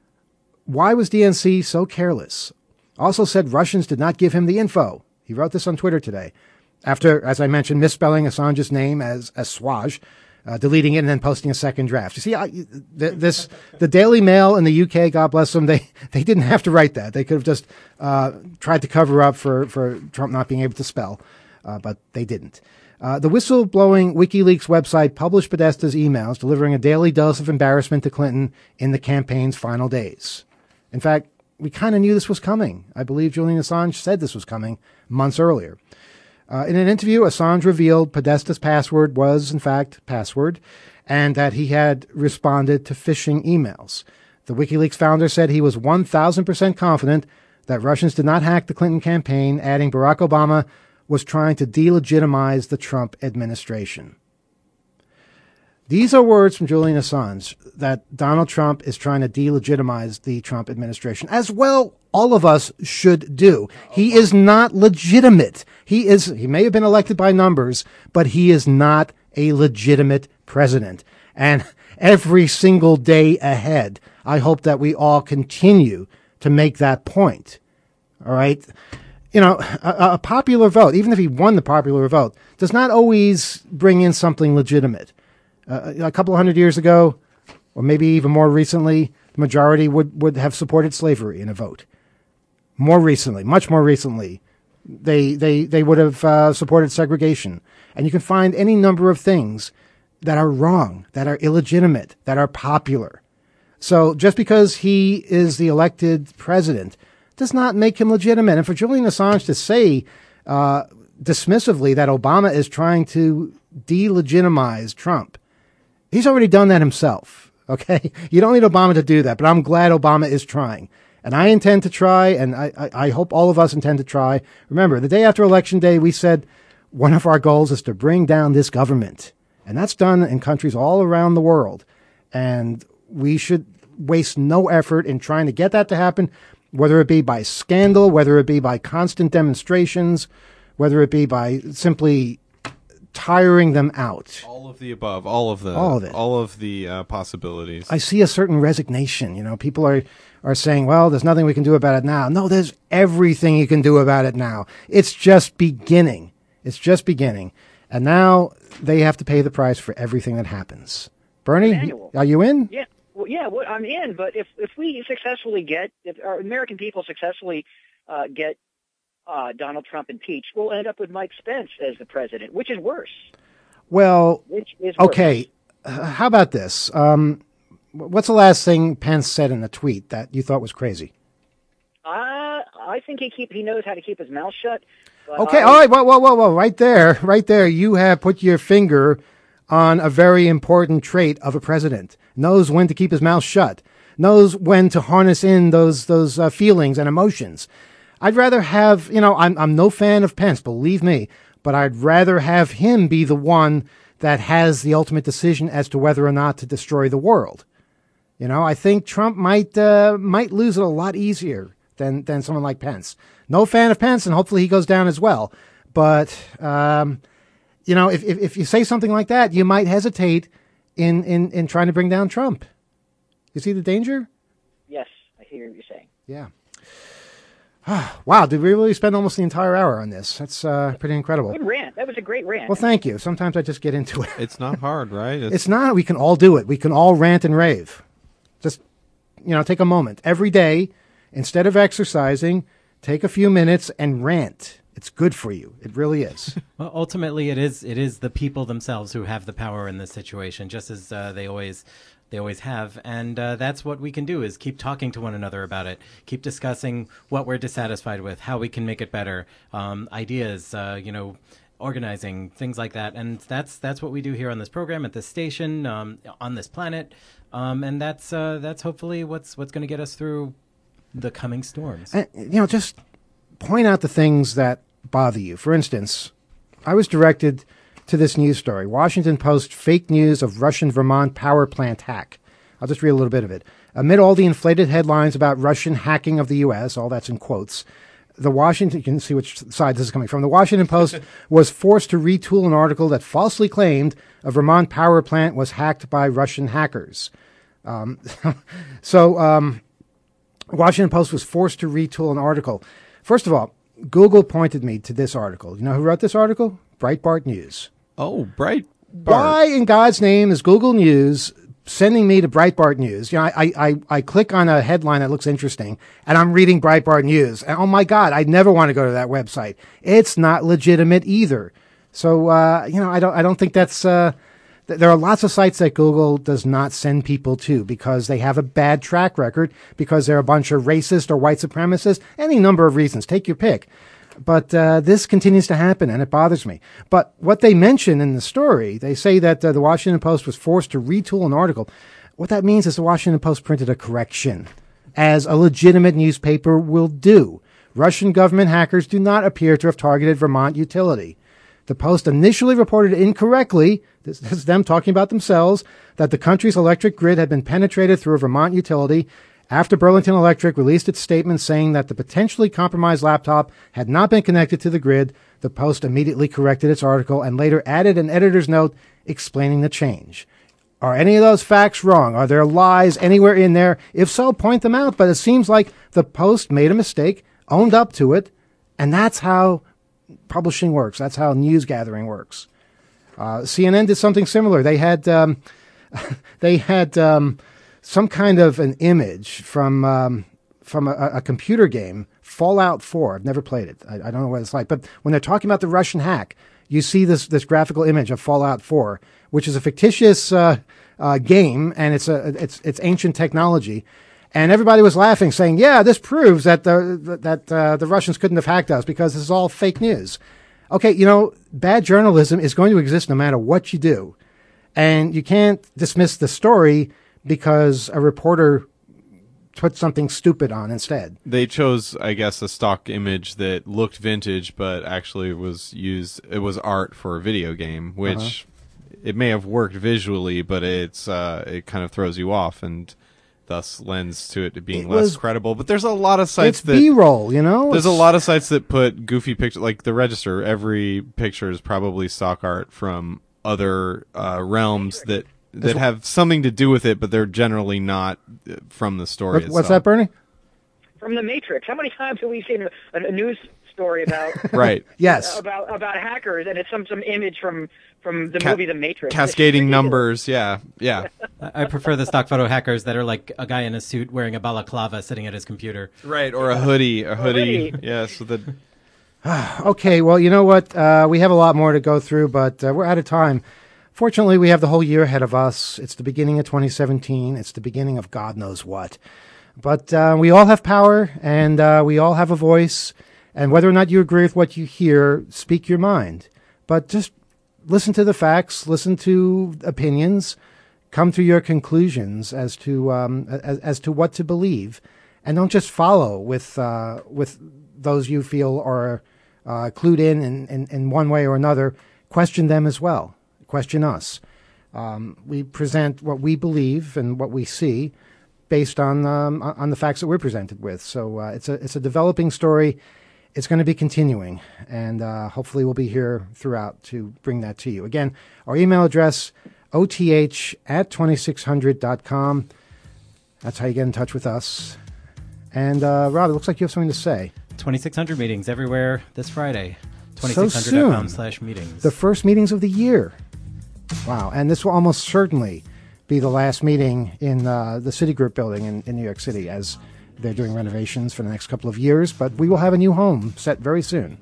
Why was D N C so careless? Also said Russians did not give him the info. He wrote this on Twitter today. After, as I mentioned, misspelling Assange's name as, as Swaj, uh, deleting it and then posting a second draft. You see, I, th- this the Daily Mail in the U K, God bless them, they, they didn't have to write that. They could have just uh, tried to cover up for, for Trump not being able to spell, uh, but they didn't. Uh, the whistleblowing WikiLeaks website published Podesta's emails, delivering a daily dose of embarrassment to Clinton in the campaign's final days. In fact, we kind of knew this was coming. I believe Julian Assange said this was coming months earlier. Uh, in an interview, Assange revealed Podesta's password was, in fact, password, and that he had responded to phishing emails. The WikiLeaks founder said he was one thousand percent confident that Russians did not hack the Clinton campaign, adding Barack Obama was trying to delegitimize the Trump administration. These are words from Julian Assange that Donald Trump is trying to delegitimize the Trump administration, as well all of us should do. He is not legitimate. He is, he may have been elected by numbers, but he is not a legitimate president. And every single day ahead, I hope that we all continue to make that point. All right. You know, a, a popular vote, even if he won the popular vote, does not always bring in something legitimate. Uh, a couple of hundred years ago, or maybe even more recently, the majority would, would have supported slavery in a vote. More recently, much more recently, they they they would have uh, supported segregation. And you can find any number of things that are wrong, that are illegitimate, that are popular. So just because he is the elected president does not make him legitimate. And for Julian Assange to say uh, dismissively that Obama is trying to delegitimize Trump, he's already done that himself. Okay, you don't need Obama to do that, but I'm glad Obama is trying. And I intend to try, and I, I, I hope all of us intend to try. Remember, the day after Election Day, we said one of our goals is to bring down this government. And that's done in countries all around the world. And we should waste no effort in trying to get that to happen, whether it be by scandal, whether it be by constant demonstrations, whether it be by simply tiring them out. All of the above, all of the, all of it, all of the uh, possibilities. I see a certain resignation. You know, people are are saying, "Well, there's nothing we can do about it now." No, there's everything you can do about it now. It's just beginning. It's just beginning, and now they have to pay the price for everything that happens. Bernie, Emmanuel. are you in? Yeah, well, yeah, well, I'm in. But if if we successfully get, if our American people successfully uh, get uh, Donald Trump impeached, we'll end up with Mike Spence as the president, which is worse. Well, which is worse. Okay. Uh, how about this? Um, what's the last thing Pence said in a tweet that you thought was crazy? Uh, I think he keep he knows how to keep his mouth shut. But Okay, I, all right, whoa, whoa, whoa, whoa, right there, right there, you have put your finger on a very important trait of a president. Knows when to keep his mouth shut. Knows when to harness in those those uh, feelings and emotions. I'd rather have, you know, I'm I'm no fan of Pence, believe me, but I'd rather have him be the one that has the ultimate decision as to whether or not to destroy the world. You know, I think Trump might uh, might lose it a lot easier than than someone like Pence. No fan of Pence, and hopefully he goes down as well. But um, you know, if, if if you say something like that, you might hesitate in in in trying to bring down Trump. You see the danger? Yes, I hear what you're saying. Yeah. Wow, did we really spend almost the entire hour on this? That's uh, pretty incredible. Good rant. That was a great rant. Well, thank you. Sometimes I just get into it. It's not hard, right? It's, It's not. We can all do it. We can all rant and rave. Just, you know, take a moment. Every day, instead of exercising, take a few minutes and rant. It's good for you. It really is. Well, ultimately, it is it is the people themselves who have the power in this situation, just as uh, they always they always have, and uh, that's what we can do: is keep talking to one another about it, keep discussing what we're dissatisfied with, how we can make it better, um, ideas, uh, you know, organizing, things like that, and that's that's what we do here on this program, at this station, um, on this planet, um, and that's uh, that's hopefully what's what's going to get us through the coming storms. And, you know, just point out the things that bother you. For instance, I was directed to this news story, Washington Post, fake news of Russian Vermont power plant hack. I'll just read a little bit of it. Amid all the inflated headlines about Russian hacking of the U S, all that's in quotes, the Washington, you can see which side this is coming from, the Washington Post was forced to retool an article that falsely claimed a Vermont power plant was hacked by Russian hackers. Um, so, um, Washington Post was forced to retool an article. First of all, Google pointed me to this article. You know who wrote this article? Breitbart News. oh, Bright. Why in God's name is Google News sending me to Breitbart News? You know, I, I, I click on a headline that looks interesting, and I'm reading Breitbart News. And oh, my God, I never want to go to that website. It's not legitimate either. So, uh, you know, I don't I don't think that's... Uh, th- there are lots of sites that Google does not send people to because they have a bad track record, because they're a bunch of racist or white supremacists, any number of reasons. Take your pick. But uh, this continues to happen, and it bothers me. But what they mention in the story, they say that uh, the Washington Post was forced to retool an article. What that means is the Washington Post printed a correction, as a legitimate newspaper will do. Russian government hackers do not appear to have targeted Vermont utility. The Post initially reported incorrectly, this is them talking about themselves, that the country's electric grid had been penetrated through a Vermont utility. After Burlington Electric released its statement saying that the potentially compromised laptop had not been connected to the grid, the Post immediately corrected its article and later added an editor's note explaining the change. Are any of those facts wrong? Are there lies anywhere in there? If so, point them out. But it seems like the Post made a mistake, owned up to it, and that's how publishing works. That's how news gathering works. Uh, C N N did something similar. They had um, they had um, some kind of an image from um, from a, a computer game, Fallout four. I've never played it. I, I don't know what it's like. But when they're talking about the Russian hack, you see this this graphical image of Fallout four, which is a fictitious uh, uh, game, and it's a it's it's ancient technology. And everybody was laughing, saying, "Yeah, this proves that the that uh, the Russians couldn't have hacked us because this is all fake news." Okay, you know, bad journalism is going to exist no matter what you do, and you can't dismiss the story because a reporter put something stupid on instead. They chose, I guess, a stock image that looked vintage, but actually was used. It was art for a video game, which uh-huh. it may have worked visually, but it's uh, it kind of throws you off, and thus lends to it being it less was, credible. But there's a lot of sites it's that B-roll, you know. There's it's, a lot of sites that put goofy pictures, like the Register. Every picture is probably stock art from other uh, realms that. that have something to do with it, but they're generally not from the story what, itself. What's that, Bernie? From The Matrix. How many times have we seen a, a news story about right? Yes, about about hackers, and it's some some image from from the Ca- movie The Matrix. Cascading numbers, yeah, yeah. I prefer the stock photo hackers that are like a guy in a suit wearing a balaclava sitting at his computer. Right, or a hoodie, a hoodie, hoodie. yes. Yeah, so the... Okay, well, you know what? Uh, we have a lot more to go through, but uh, we're out of time. Fortunately, we have the whole year ahead of us. It's the beginning of twenty seventeen. It's the beginning of God knows what. But uh, we all have power, and uh, we all have a voice. And whether or not you agree with what you hear, speak your mind. But just listen to the facts, listen to opinions, come to your conclusions as to um, as, as to what to believe, and don't just follow with uh, with those you feel are uh, clued in, in in in one way or another. Question them as well. Question us. Um, we present what we believe and what we see based on um, on the facts that we're presented with. So uh, it's a it's a developing story. It's going to be continuing, and uh, hopefully we'll be here throughout to bring that to you. Again, our email address, O T H at twenty-six hundred dot com. That's how you get in touch with us. And uh, Rob, it looks like you have something to say. twenty-six hundred meetings everywhere this Friday. twenty-six hundred dot com so slash meetings. The first meetings of the year. Wow. And this will almost certainly be the last meeting in uh, the Citigroup building in, in New York City, as they're doing renovations for the next couple of years. But we will have a new home set very soon.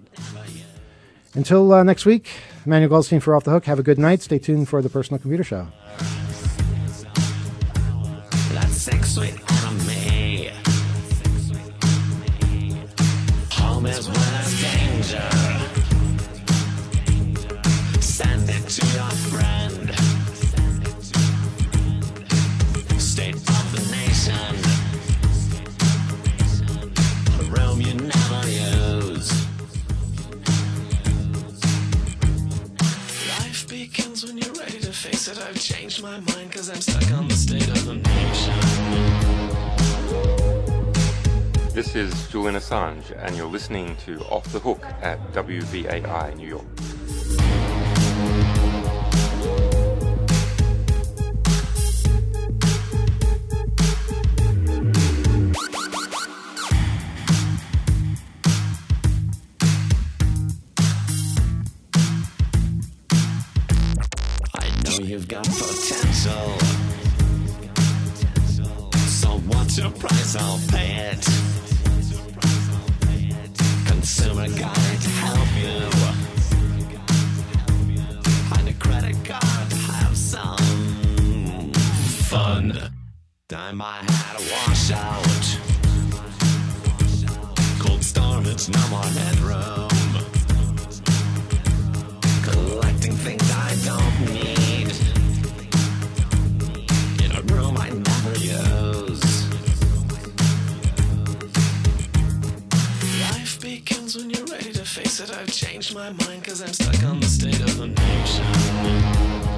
Until uh, next week, Emmanuel Goldstein for Off the Hook. Have a good night. Stay tuned for the Personal Computer Show. That's six sweet enemy. Home is when there's danger. Send it to your friend. State of the nation. A room you never use. Life begins when you're ready to face it. I've changed my mind cause I'm stuck on the state of the nation. This is Julian Assange, and you're listening to Off the Hook at W V A I New York. I know you've got potential. So what's your price? I'll pay it. Consumer guide to help you. Find a credit card to have some fun. Dye my hat a washout. Cold storage, no more headroom. Collecting things I don't need. In a room I never use. Life begins when you're ready to face it. I've changed my mind cause I'm stuck on the state of the nation.